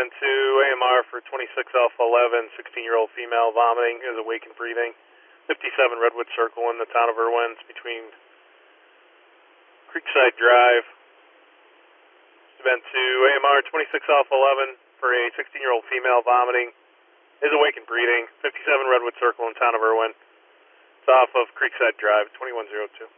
Event 2, AMR for 26 Alpha 11, 16-year-old female vomiting, is awake and breathing. 57 Redwood Circle in the town of Irwin. It's between Creekside Drive. Event 2, AMR 26 Alpha 11 for a 16-year-old female vomiting, is awake and breathing. 57 Redwood Circle in town of Irwin. It's off of Creekside Drive, 2102.